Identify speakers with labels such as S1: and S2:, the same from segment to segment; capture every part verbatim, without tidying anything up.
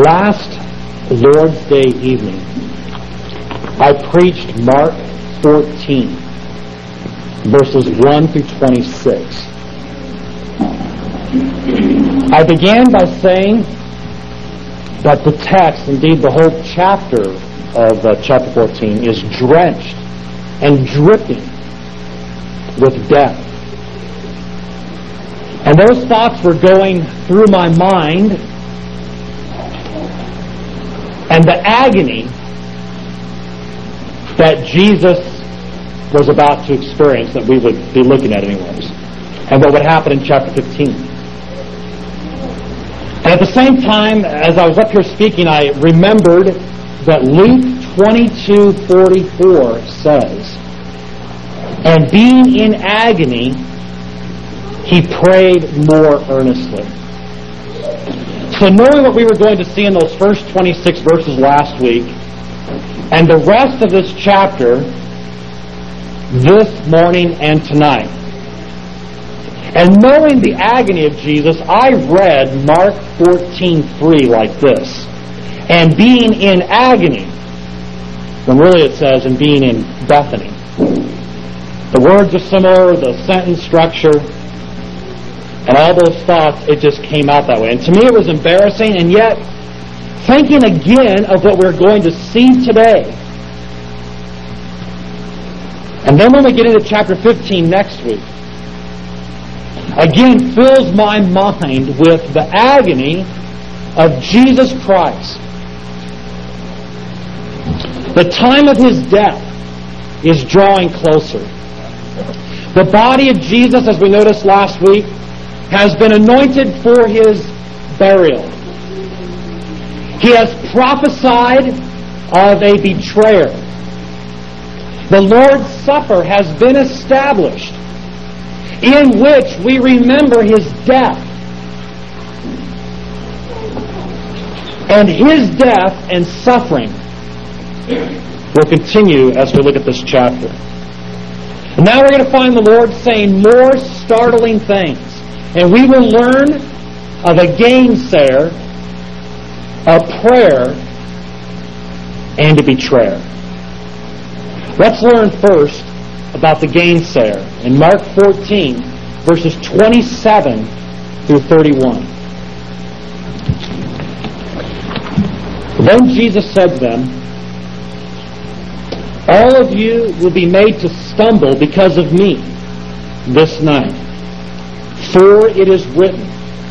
S1: Last Lord's Day evening, I preached Mark fourteen, verses one through twenty-six. I began by saying that the text, indeed the whole chapter of uh, chapter fourteen, is drenched and dripping with death. And those thoughts were going through my mind, and the agony that Jesus was about to experience, that we would be looking at anyways, and what would happen in chapter fifteen. And at the same time, as I was up here speaking, I remembered that Luke twenty-two forty-four says, "And being in agony, he prayed more earnestly." So knowing what we were going to see in those first twenty-six verses last week, and the rest of this chapter this morning and tonight, and knowing the agony of Jesus, I read Mark fourteen three like this: "And being in agony," when really it says, "and being in Bethany." The words are similar, the sentence structure, and all those thoughts, it just came out that way. And to me it was embarrassing, and yet, thinking again of what we're going to see today, and then when we get into chapter fifteen next week, again fills my mind with the agony of Jesus Christ. The time of His death is drawing closer. The body of Jesus, as we noticed last week, has been anointed for His burial. He has prophesied of a betrayer. The Lord's Supper has been established, in which we remember His death. And His death and suffering will continue as we look at this chapter. And now we're going to find the Lord saying more startling things. And we will learn of a gainsayer, a prayer, and a betrayer. Let's learn first about the gainsayer in Mark fourteen, verses twenty-seven through thirty-one. Then Jesus said to them, "All of you will be made to stumble because of me this night. For it is written,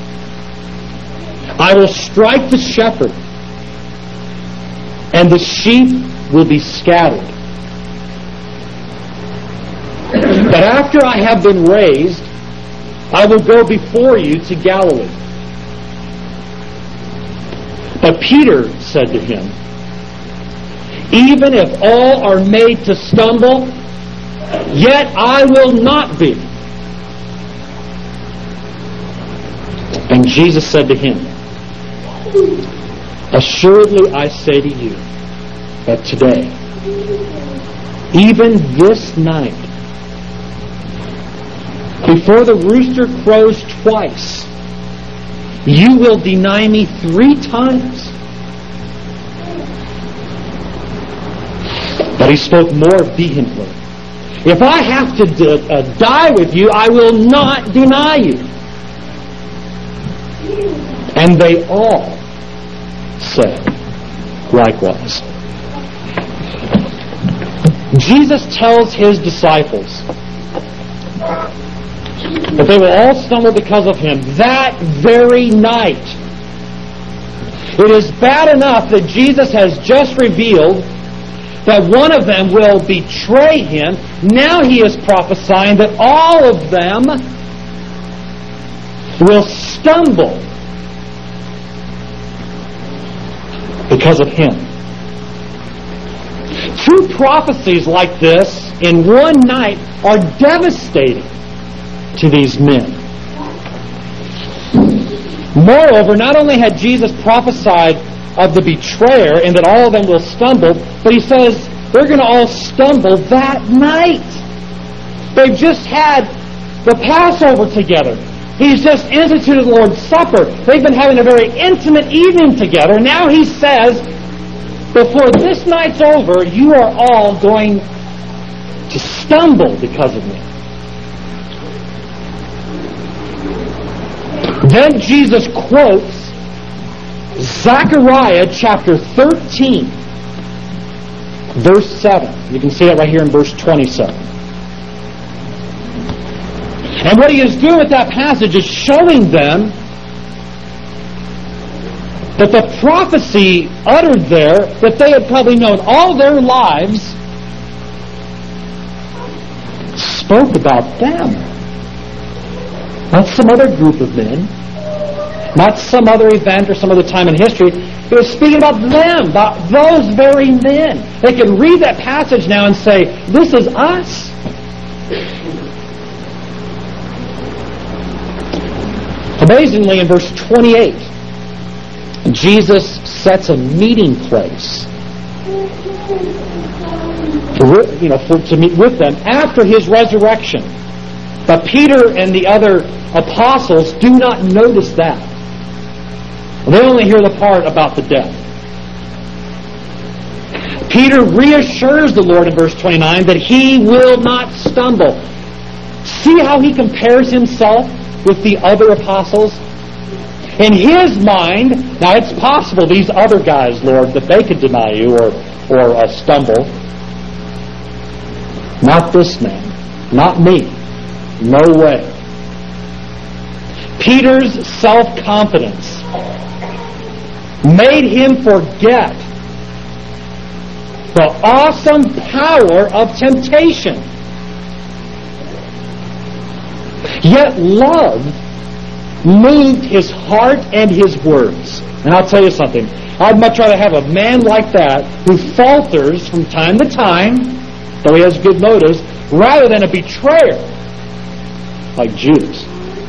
S1: I will strike the shepherd, and the sheep will be scattered. But after I have been raised, I will go before you to Galilee." But Peter said to him, "Even if all are made to stumble, yet I will not be." And Jesus said to him, "Assuredly I say to you, that today, even this night, before the rooster crows twice, you will deny me three times." But he spoke more vehemently, "If I have to d- uh, die with you, I will not deny you." And they all said likewise. Jesus tells His disciples that they will all stumble because of Him that very night. It is bad enough that Jesus has just revealed that one of them will betray Him. Now He is prophesying that all of them will stumble because of Him. Two prophecies like this in one night are devastating to these men. Moreover, not only had Jesus prophesied of the betrayer and that all of them will stumble, but He says they're going to all stumble that night. They've just had the Passover together. He's just instituted the Lord's Supper. They've been having a very intimate evening together. Now he says, before this night's over, you are all going to stumble because of me. Then Jesus quotes Zechariah chapter thirteen, verse seven. You can see that right here in verse twenty-seven. And what he is doing with that passage is showing them that the prophecy uttered there, that they had probably known all their lives, spoke about them. Not some other group of men, not some other event or some other time in history. It was speaking about them, about those very men. They can read that passage now and say, this is us. Amazingly, in verse twenty-eight, Jesus sets a meeting place for, you know, for, to meet with them after his resurrection. But Peter and the other apostles do not notice that. They only hear the part about the death. Peter reassures the Lord in verse twenty-nine that he will not stumble. See how he compares himself with the other apostles? In his mind, now it's possible these other guys, Lord, that they could deny you or, or uh, stumble. Not this man. Not me. No way. Peter's self-confidence made him forget the awesome power of temptation. Yet love moved his heart and his words. And I'll tell you something. I'd much rather have a man like that who falters from time to time, though he has good motives, rather than a betrayer like Judas.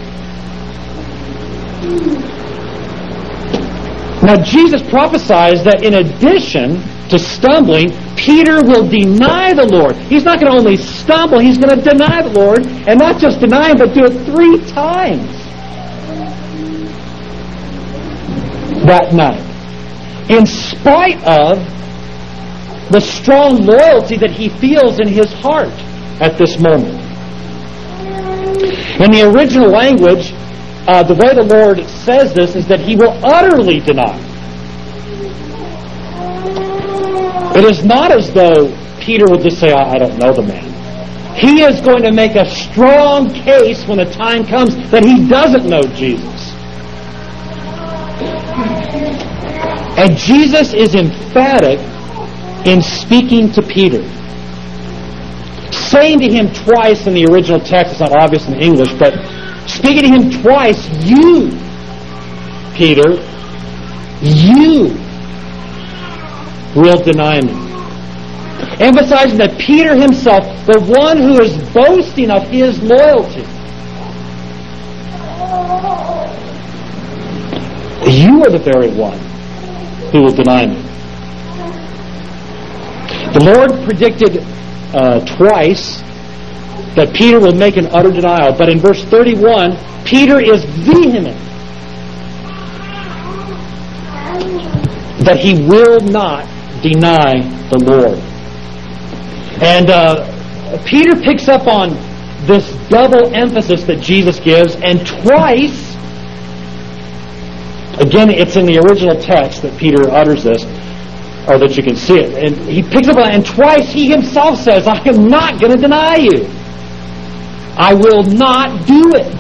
S1: Now Jesus prophesies that in addition to stumbling, Peter will deny the Lord. He's not going to only stumble, he's going to deny the Lord, and not just deny him, but do it three times that night. In spite of the strong loyalty that he feels in his heart at this moment. In the original language, uh, the way the Lord says this is that he will utterly deny. It is not as though Peter would just say, oh, I don't know the man. He is going to make a strong case when the time comes that he doesn't know Jesus. And Jesus is emphatic in speaking to Peter. Saying to him twice in the original text, it's not obvious in English, but speaking to him twice, you, Peter, you will deny me. Emphasizing that Peter himself, the one who is boasting of his loyalty, you are the very one who will deny me. The Lord predicted uh, twice that Peter will make an utter denial, but in verse thirty-one, Peter is vehement that he will not deny the Lord. And uh, Peter picks up on this double emphasis that Jesus gives, and twice, again, it's in the original text that Peter utters this, or that you can see it. And he picks up on it, and twice he himself says, I am not going to deny you. I will not do it.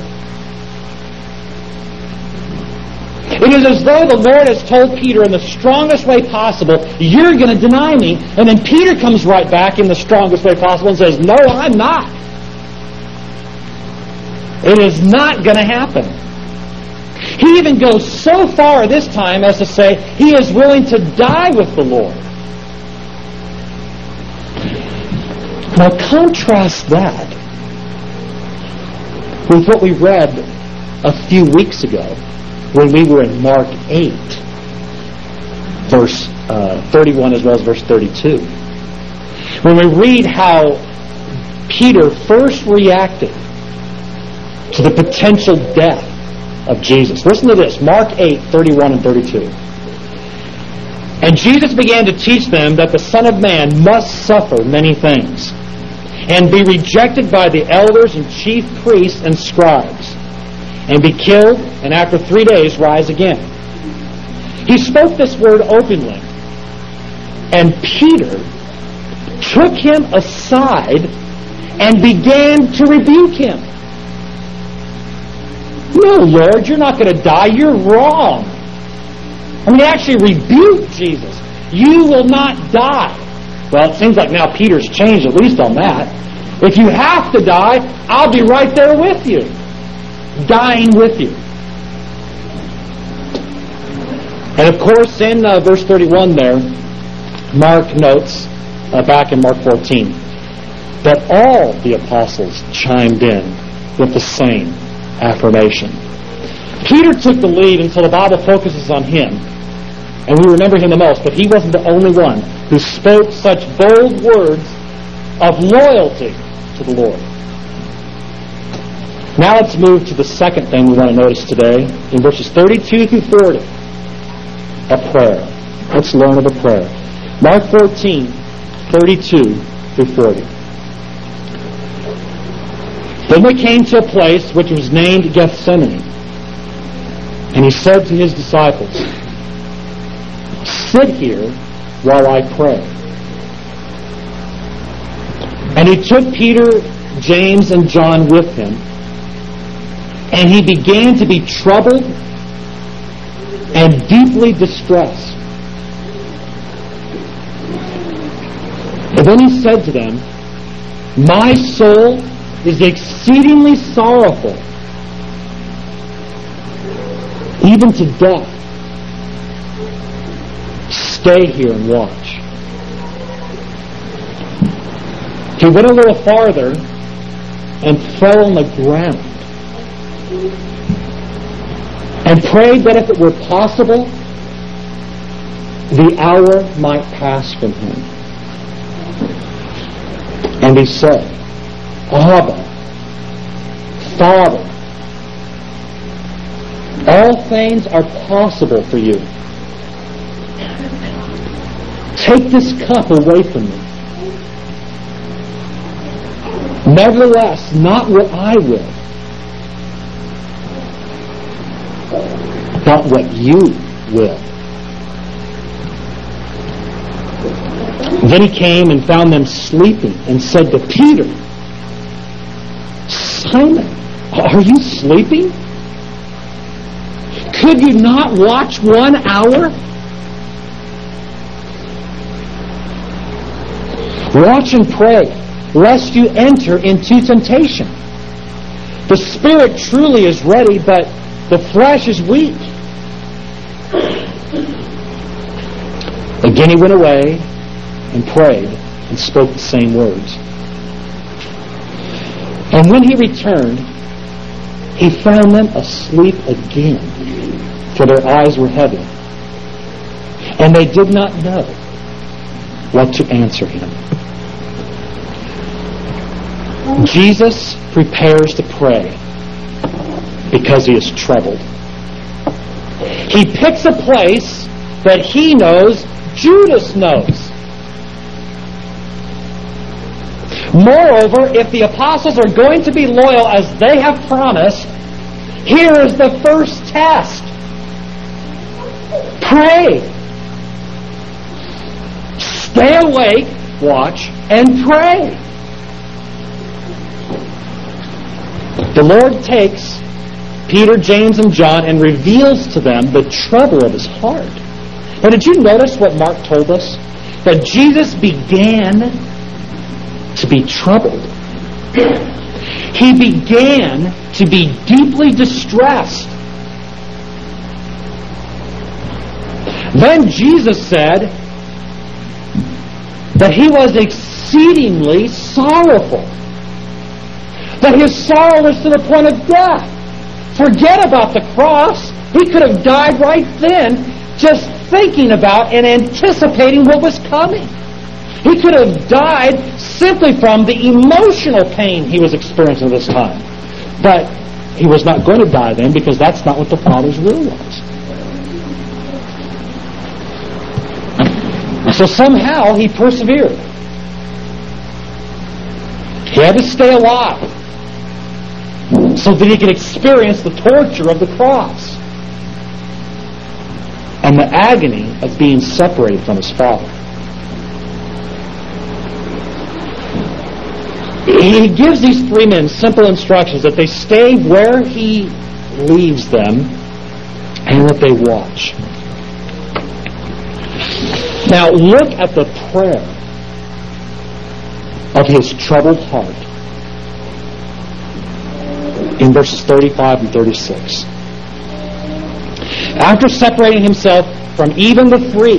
S1: It is as though the Lord has told Peter in the strongest way possible, you're going to deny me. And then Peter comes right back in the strongest way possible and says, no, I'm not. It is not going to happen. He even goes so far this time as to say he is willing to die with the Lord. Now contrast that with what we read a few weeks ago when we were in Mark eight, verse uh, thirty-one as well as verse thirty-two. When we read how Peter first reacted to the potential death of Jesus. Listen to this, Mark eight, thirty-one and thirty-two. And Jesus began to teach them that the Son of Man must suffer many things, and be rejected by the elders and chief priests and scribes, and be killed, and after three days rise again. He spoke this word openly, and Peter took him aside and began to rebuke him. No, Lord, you're not going to die. You're wrong. I mean, he actually rebuked Jesus. You will not die. Well, it seems like now Peter's changed, at least on that. If you have to die, I'll be right there with you, dying with you. And of course, in uh, verse thirty-one there, Mark notes, uh, back in Mark fourteen, that all the apostles chimed in with the same affirmation. Peter took the lead until the Bible focuses on him, and we remember him the most, but he wasn't the only one who spoke such bold words of loyalty to the Lord. Now let's move to the second thing we want to notice today, in verses thirty-two through forty, a prayer. Let's learn of a prayer. Mark fourteen, thirty-two through forty. Then they came to a place which was named Gethsemane, and he said to his disciples, "Sit here while I pray." And he took Peter, James, and John with him, and he began to be troubled and deeply distressed. And then he said to them, "My soul is exceedingly sorrowful, even to death. Stay here and watch." He went a little farther and fell on the ground and prayed that if it were possible, the hour might pass from him. And he said, "Abba, Father, all things are possible for you. Take this cup away from me. Nevertheless, not what I will, but what you will." Then he came and found them sleeping and said to Peter, "Simon, are you sleeping? Could you not watch one hour? Watch and pray, lest you enter into temptation. The spirit truly is ready, but the flesh is weak." Again he went away and prayed and spoke the same words. And when he returned, he found them asleep again, for their eyes were heavy, and they did not know what to answer him. Jesus prepares to pray because he is troubled. He picks a place that he knows Judas knows. Moreover, if the apostles are going to be loyal as they have promised, here is the first test. Pray. Stay awake, watch, and pray. The Lord takes Peter, James, and John and reveals to them the trouble of his heart. Now, did you notice what Mark told us? That Jesus began to be troubled. He began to be deeply distressed. Then Jesus said that he was exceedingly sorrowful. That his sorrow was to the point of death. Forget about the cross. He could have died right then just thinking about and anticipating what was coming. He could have died simply from the emotional pain he was experiencing at this time. But he was not going to die then, because that's not what the Father's will was. So somehow he persevered. He had to stay alive so that he could experience the torture of the cross and the agony of being separated from his Father. He gives these three men simple instructions that they stay where he leaves them and that they watch. Now look at the prayer of his troubled heart in verses thirty-five and thirty-six. After separating himself from even the three,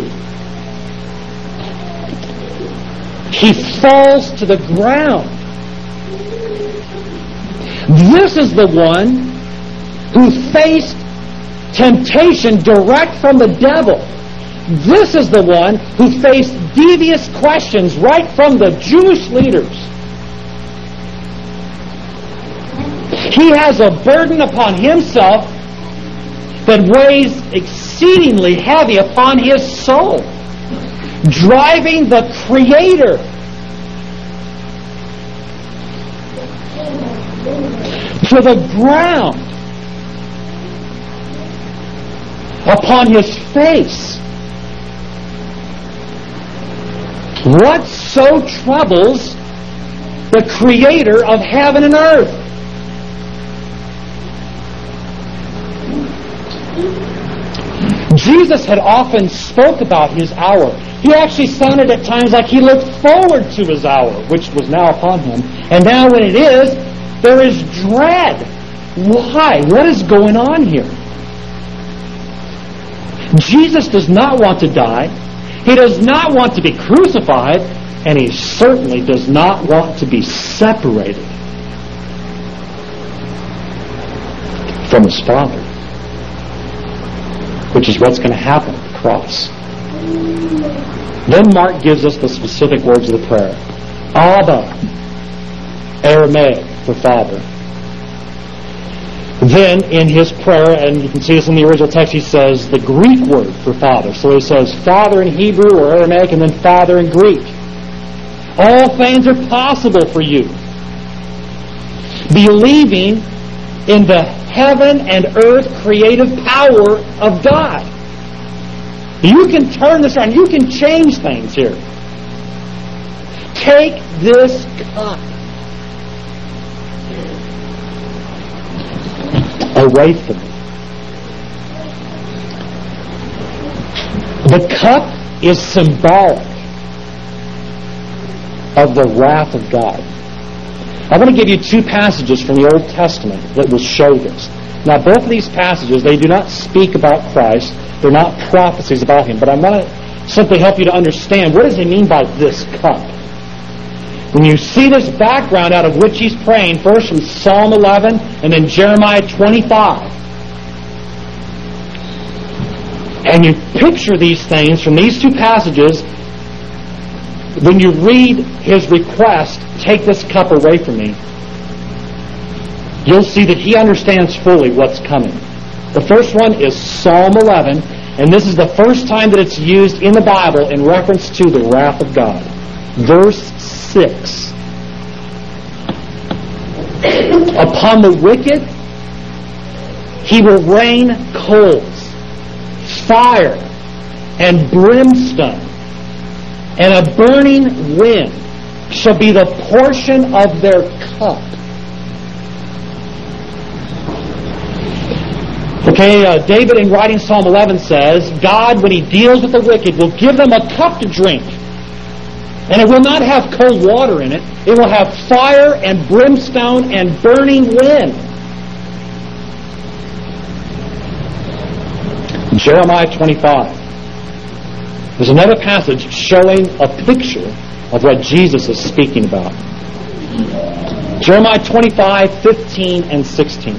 S1: he falls to the ground. This is the one who faced temptation direct from the devil. This is the one who faced devious questions right from the Jewish leaders. He has a burden upon himself that weighs exceedingly heavy upon his soul, driving the Creator to the ground upon his face. What so troubles the Creator of heaven and earth? Jesus had often spoke about his hour. He actually sounded at times like he looked forward to his hour, which was now upon him. And now when it is, there is dread. Why? What is going on here? Jesus does not want to die. He does not want to be crucified. And he certainly does not want to be separated from his Father, which is what's going to happen at the cross. Then Mark gives us the specific words of the prayer. Abba, Aramaic for Father. Then in his prayer, and you can see this in the original text, he says the Greek word for Father. So he says Father in Hebrew or Aramaic, and then Father in Greek. All things are possible for you. Believing in the heaven and earth creative power of God. You can turn this around. You can change things here. Take this cup away from me. The cup is symbolic of the wrath of God. I want to give you two passages from the Old Testament that will show this. Now, both of these passages, they do not speak about Christ. They're not prophecies about Him. But I want to simply help you to understand, what does He mean by this cup? When you see this background out of which He's praying, first from Psalm eleven and then Jeremiah twenty-five, and you picture these things from these two passages, when you read His request, take this cup away from me, you'll see that He understands fully what's coming. The first one is Psalm eleven, and this is the first time that it's used in the Bible in reference to the wrath of God. Verse six. Upon the wicked He will rain coals, fire, and brimstone, and a burning wind shall be the portion of their cup. Okay, uh, David in writing Psalm eleven says, God, when He deals with the wicked, will give them a cup to drink. And it will not have cold water in it. It will have fire and brimstone and burning wind. Jeremiah twenty-five. There's another passage showing a picture of what Jesus is speaking about. Jeremiah twenty-five, fifteen, and sixteen.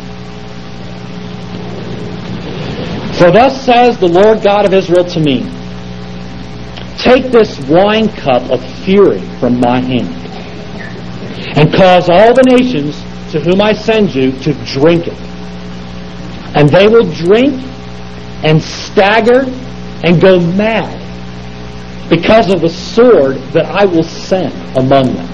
S1: For thus says the Lord God of Israel to me, take this wine cup of fury from my hand, and cause all the nations to whom I send you to drink it. And they will drink and stagger and go mad because of the sword that I will send among them.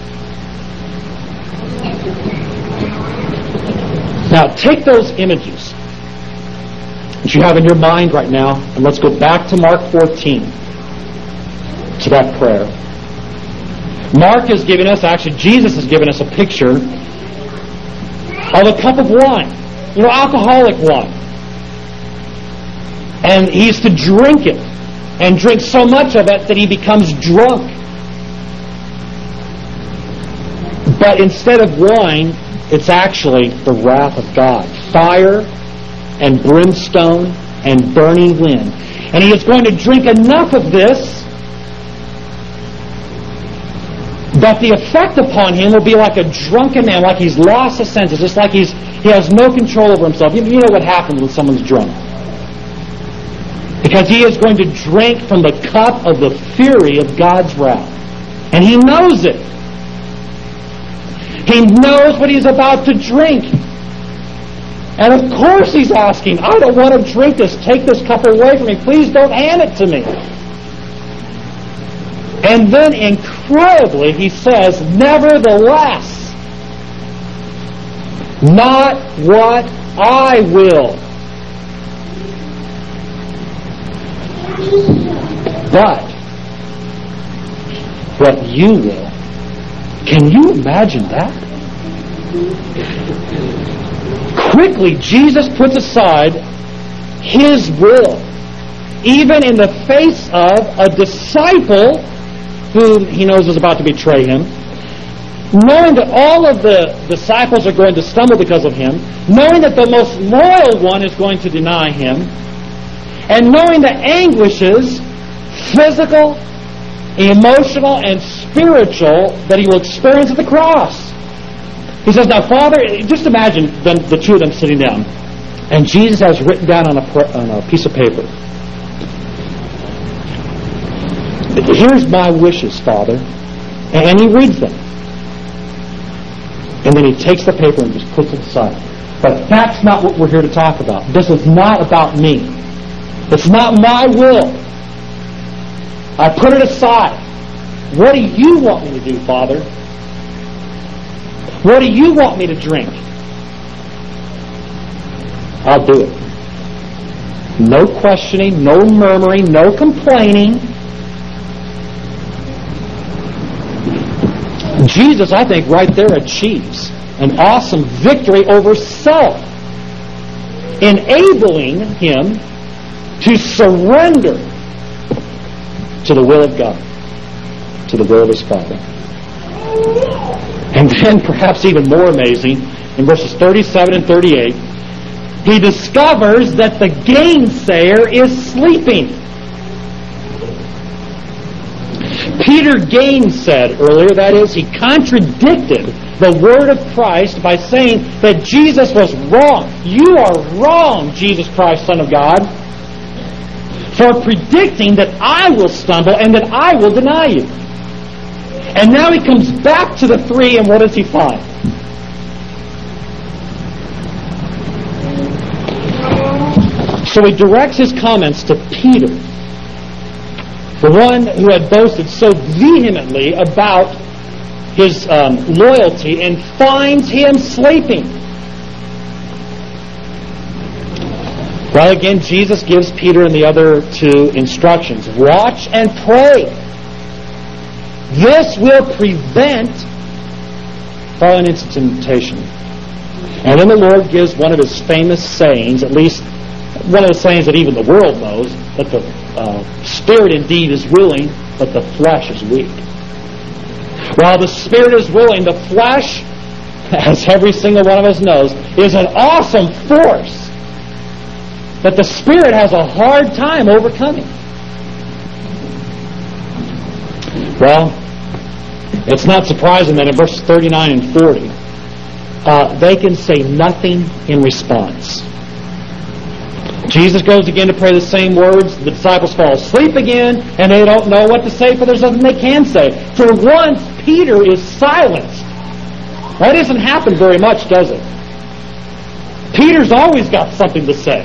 S1: Now, take those images that you have in your mind right now, and let's go back to Mark fourteen, to that prayer. Mark is giving us, actually Jesus is giving us a picture of a cup of wine, you know, alcoholic wine. And he's to drink it, and drink so much of it that he becomes drunk. But instead of wine, it's actually the wrath of God. Fire and brimstone and burning wind. And he is going to drink enough of this that the effect upon him will be like a drunken man, like he's lost his senses, just like he's he has no control over himself. You, you know what happens when someone's drunk. Because he is going to drink from the cup of the fury of God's wrath. And he knows it. He knows what he's about to drink. And of course he's asking, I don't want to drink this. Take this cup away from me. Please don't hand it to me. And then incredibly he says, nevertheless, not what I will, but what you will. Can you imagine that? Quickly, Jesus puts aside His will, even in the face of a disciple whom He knows is about to betray Him, knowing that all of the disciples are going to stumble because of Him, knowing that the most loyal one is going to deny Him, and knowing the anguishes, physical, emotional, and spiritual, that He will experience at the cross. He says, now, Father, just imagine them, the two of them sitting down. And Jesus has written down on a, on a piece of paper, here's my wishes, Father. And He reads them. And then He takes the paper and just puts it aside. But that's not what we're here to talk about. This is not about me. It's not my will. I put it aside. What do you want me to do, Father? What do you want me to drink? I'll do it. No questioning, no murmuring, no complaining. Jesus, I think, right there achieves an awesome victory over self, enabling Him to surrender to the will of God, to the will of His Father. And then, perhaps even more amazing, in verses thirty-seven and thirty-eight, He discovers that the gainsayer is sleeping. Peter gainsaid earlier, that is, he contradicted the word of Christ by saying that Jesus was wrong. You are wrong, Jesus Christ, Son of God, for predicting that I will stumble and that I will deny you. And now he comes back to the three, and what does he find? So he directs his comments to Peter, the one who had boasted so vehemently about his um, loyalty, and finds him sleeping. Well, again, Jesus gives Peter and the other two instructions. Watch and pray. This will prevent falling into temptation. And then the Lord gives one of His famous sayings, at least one of the sayings that even the world knows, that the uh, spirit indeed is willing, but the flesh is weak. While the spirit is willing, the flesh, as every single one of us knows, is an awesome force that the spirit has a hard time overcoming. Well, it's not surprising that in verses thirty-nine and forty, uh, they can say nothing in response. Jesus goes again to pray the same words. The disciples fall asleep again, and they don't know what to say, for there's nothing they can say. For once, Peter is silenced. That doesn't happen very much, does it? Peter's always got something to say.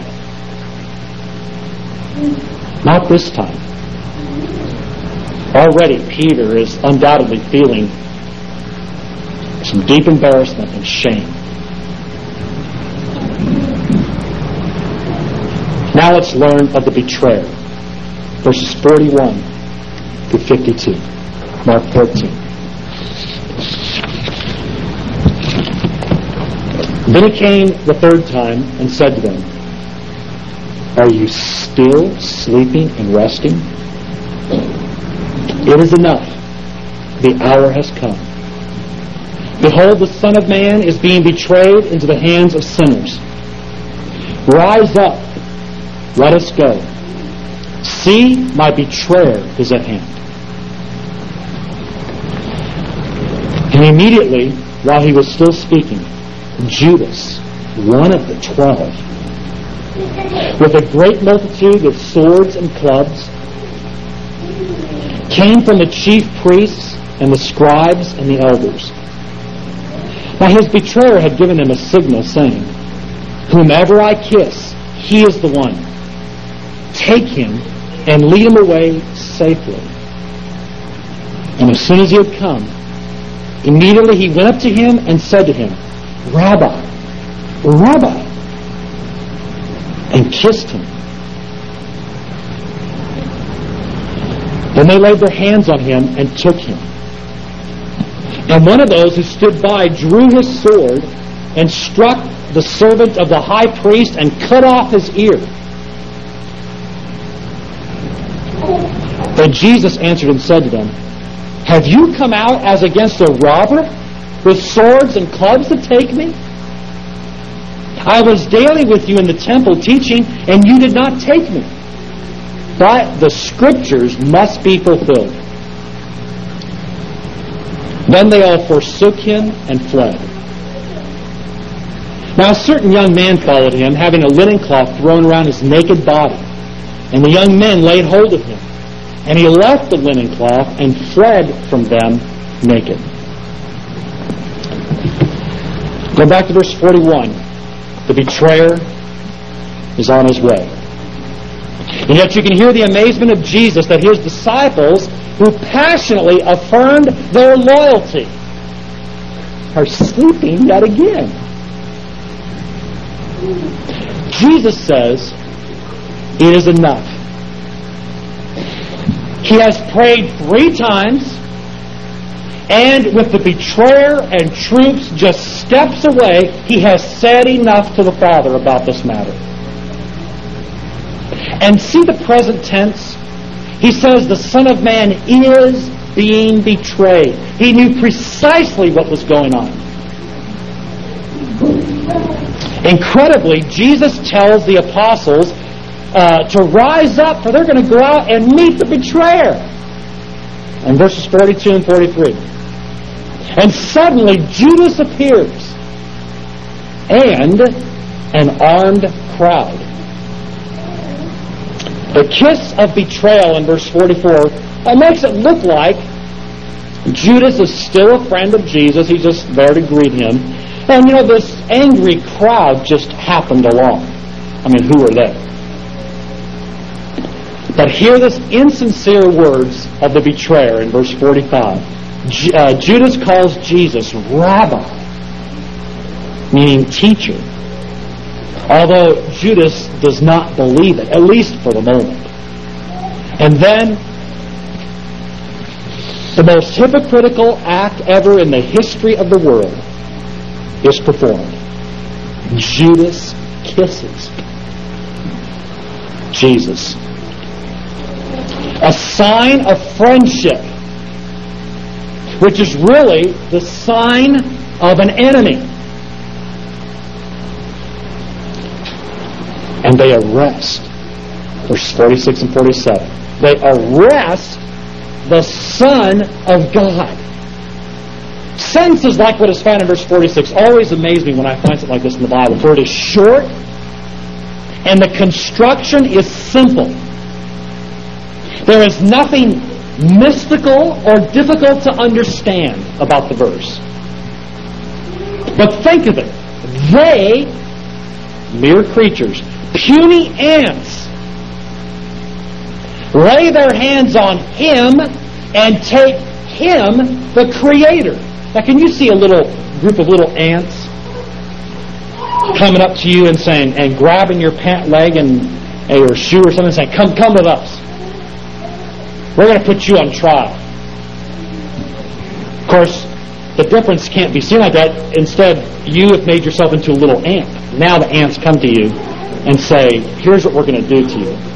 S1: Not this time. Already Peter is undoubtedly feeling some deep embarrassment and shame. Now let's learn of the betrayer. Verses forty-one through fifty-two. Mark fourteen. Then he came the third time and said to them, "Are you still sleeping and resting? It is enough. The hour has come. Behold, the Son of Man is being betrayed into the hands of sinners. Rise up, let us go. See, my betrayer is at hand." And immediately, while he was still speaking, Judas, one of the twelve, with a great multitude with swords and clubs, came from the chief priests and the scribes and the elders. Now his betrayer had given him a signal, saying, "Whomever I kiss, he is the one. Take him and lead him away safely." And as soon as he had come, immediately he went up to him and said to him, "Rabbi, Rabbi," and kissed him. Then they laid their hands on him and took him. And one of those who stood by drew his sword and struck the servant of the high priest and cut off his ear. Then Jesus answered and said to them, "Have you come out as against a robber with swords and clubs to take me? I was daily with you in the temple teaching, and you did not take me. But the Scriptures must be fulfilled." Then they all forsook him and fled. Now a certain young man followed him, having a linen cloth thrown around his naked body. And the young men laid hold of him. And he left the linen cloth and fled from them naked. Go back to verse forty-one. The betrayer is on his way. And yet you can hear the amazement of Jesus that his disciples, who passionately affirmed their loyalty, are sleeping yet again. Jesus says, "It is enough." He has prayed three times, and with the betrayer and troops just steps away, he has said enough to the Father about this matter. And see the present tense? He says the Son of Man is being betrayed. He knew precisely what was going on. Incredibly, Jesus tells the apostles uh, to rise up, for they're going to go out and meet the betrayer. In verses forty-two and forty-three. And suddenly Judas appears, and an armed crowd. The kiss of betrayal in verse forty-four uh, makes it look like Judas is still a friend of Jesus. He's just there to greet him. And, you know, this angry crowd just happened along. I mean, who are they? But hear this insincere words of the betrayer in verse forty-five. J- uh, Judas calls Jesus Rabbi, meaning teacher. Although Judas does not believe it, at least for the moment. And then, the most hypocritical act ever in the history of the world is performed. Judas kisses Jesus. A sign of friendship, which is really the sign of an enemy. And they arrest, verses forty-six and forty-seven, they arrest the Son of God. Sentences like what is found in verse forty-six always amaze me when I find something like this in the Bible, for it is short and the construction is simple. There is nothing mystical or difficult to understand about the verse. But think of it. They, mere creatures, puny ants, lay their hands on Him and take Him, the Creator. Now can you see a little group of little ants coming up to you and saying, and grabbing your pant leg and or shoe or something and saying, come, come with us. We're going to put you on trial. Of course, the difference can't be seen like that. Instead, you have made yourself into a little ant. Now the ants come to you and say, here's what we're going to do to you.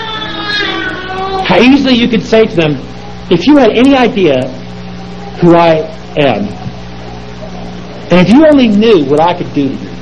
S1: How easily you could say to them, if you had any idea who I am, and if you only knew what I could do to you,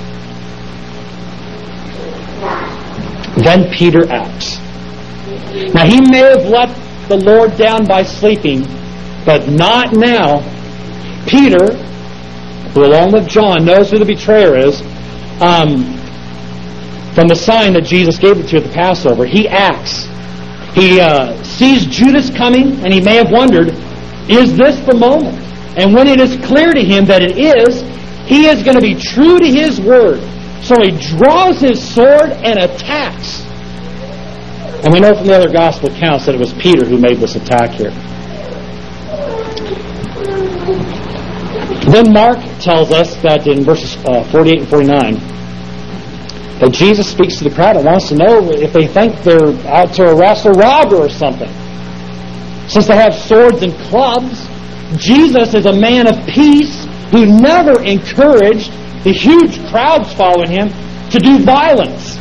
S1: then Peter acts. Now he may have let the Lord down by sleeping, but not now. Peter, who along with John knows who the betrayer is, um, from the sign that Jesus gave it to at the Passover, he acts. He uh, sees Judas coming, and he may have wondered, is this the moment? And when it is clear to him that it is, he is going to be true to his word. So he draws his sword and attacks. And we know from the other gospel accounts that it was Peter who made this attack here. Then Mark tells us that in verses uh, forty-eight and forty-nine, that Jesus speaks to the crowd and wants to know if they think they're out to arrest a robber or something. Since they have swords and clubs, Jesus is a man of peace who never encouraged the huge crowds following Him to do violence.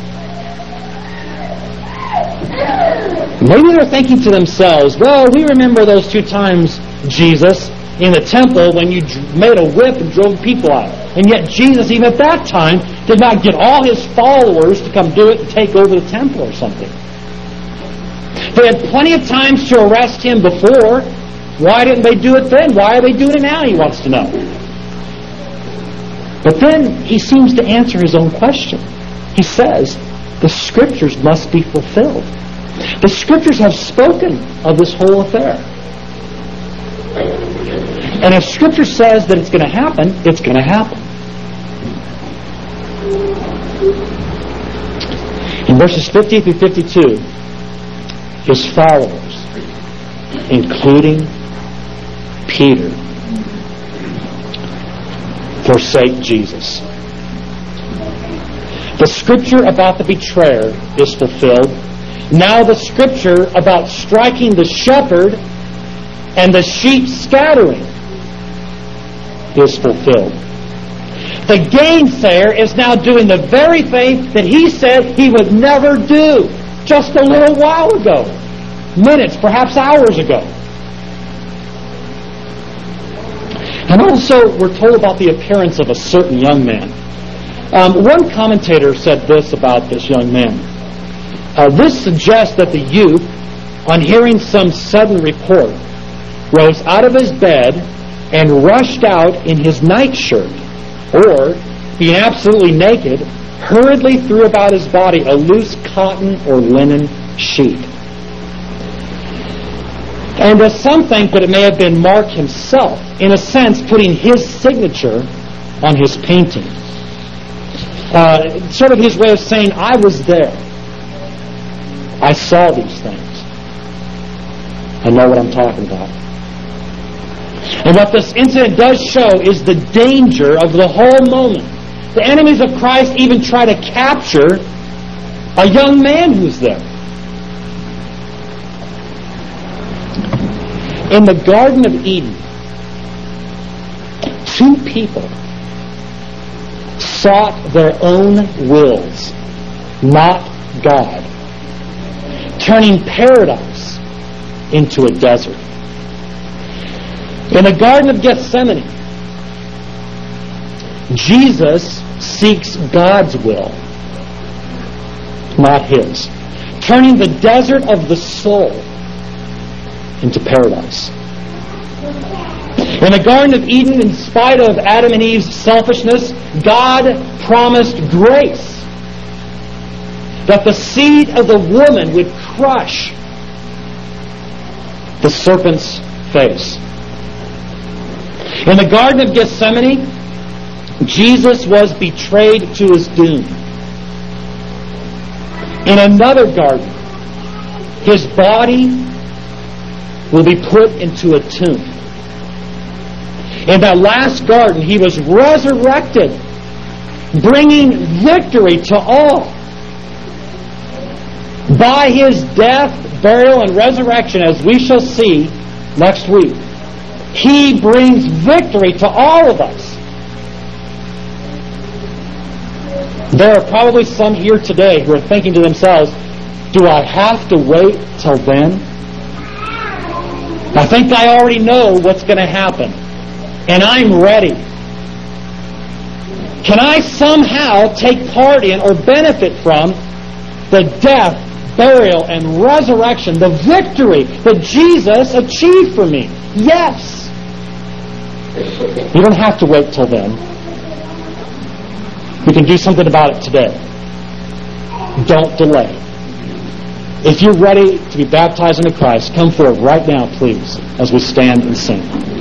S1: Maybe they're thinking to themselves, well, we remember those two times, Jesus, in the temple when you made a whip and drove people out. And yet Jesus, even at that time, did not get all His followers to come do it and take over the temple or something. They had plenty of times to arrest Him before. Why didn't they do it then? Why are they doing it now, he wants to know. But then he seems to answer his own question. He says, the Scriptures must be fulfilled. The Scriptures have spoken of this whole affair. And if Scripture says that it's going to happen, it's going to happen. In verses fifty through fifty-two, his followers, including Peter, forsake Jesus. The Scripture about the betrayer is fulfilled. Now the Scripture about striking the shepherd and the sheep scattering is fulfilled. The gainsayer is now doing the very thing that he said he would never do just a little while ago. Minutes, perhaps hours ago. And also, we're told about the appearance of a certain young man. Um, one commentator said this about this young man. Uh, this suggests that the youth, on hearing some sudden report, rose out of his bed and rushed out in his nightshirt, or, being absolutely naked, hurriedly threw about his body a loose cotton or linen sheet. And as some think that it may have been Mark himself, in a sense putting his signature on his painting. Uh, sort of his way of saying, I was there. I saw these things. I know what I'm talking about. And what this incident does show is the danger of the whole moment. The enemies of Christ even try to capture a young man who's there. In the Garden of Eden, two people sought their own wills, not God, turning paradise into a desert. In the Garden of Gethsemane, Jesus seeks God's will, not His, turning the desert of the soul into paradise. In the Garden of Eden, in spite of Adam and Eve's selfishness, God promised grace, that the seed of the woman would crush the serpent's face. In the Garden of Gethsemane, Jesus was betrayed to his doom. In another garden, his body will be put into a tomb. In that last garden, he was resurrected, bringing victory to all. By his death, burial, and resurrection, as we shall see next week, he brings victory to all of us. There are probably some here today who are thinking to themselves, do I have to wait till then? I think I already know what's going to happen, and I'm ready. Can I somehow take part in or benefit from the death, burial, and resurrection, the victory that Jesus achieved for me? Yes. You don't have to wait till then. We can do something about it today. Don't delay. If you're ready to be baptized into Christ, come forward right now, please, as we stand and sing.